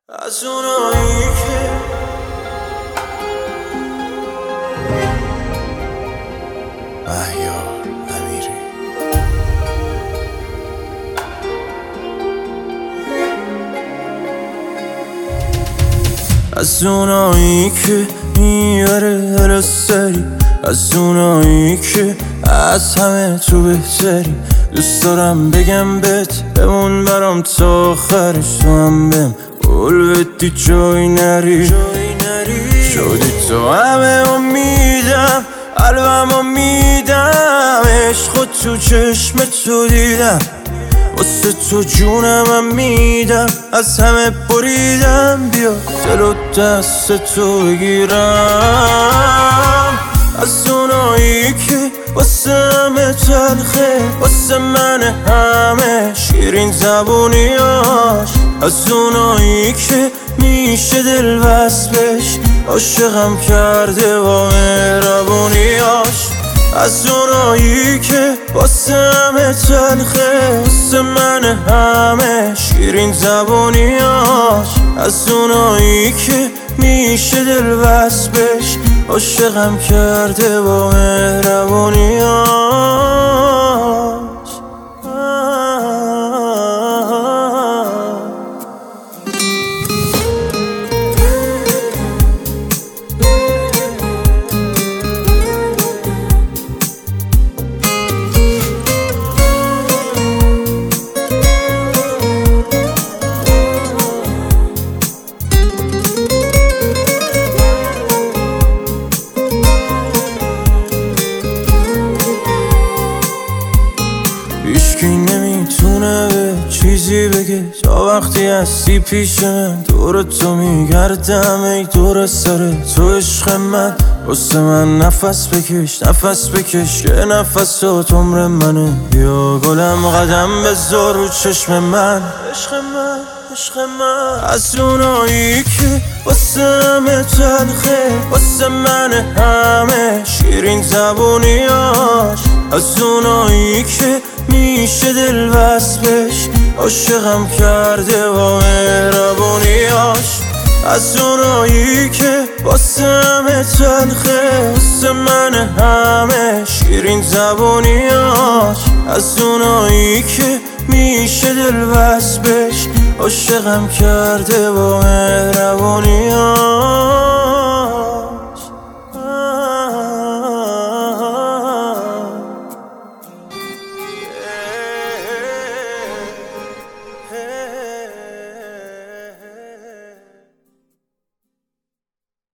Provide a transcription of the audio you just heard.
از اونایی که مهیار امیری از اونایی که میبره هلا سری، از اونایی که از همه تو بهتری. دوست دارم بگم بهت بمون برام تا آخرش، تو هم بهم قول بدی جای نری. شدی تو همه امیدم، قلبم میدم، عشق تو چشم تو دیدم، واسه تو جونم میدم، از همه بریدم، بیا دل و دست تو بگیرم. از اونایی که واسه همه تلخه، واسه من همه شیرین زبونیاش، از اونایی که میشه دل وصلش، عاشقم کرده با مهربونیاش. از اونایی که واسه همه تلخه، واسه من همه شیرین زبونیاش، از اونایی که میشه دل وصلش، عاشقم کرده با مهربونیاش. هیچکی نمیتونه به چیزی بگه تا وقتی هستی پیش من، دور تو میگردم ای دور سر تو عشق من. واسه من نفس بکش نفس بکش که نفسات عمر منه، بیا گلم قدم بذار رو چشم من. عشق من عشق من از اونایی که واسه همه تلخه، واسه من همه شیرین زبونیاش، از اونایی که میشه دل وصلش، عاشقم کرده با مهربونیاش. از اونایی که واسه همه تلخه، واسه من همه شیرین زبونیاش، از اونایی که میشه دل وصلش، عاشقم کرده با مهربونیاش.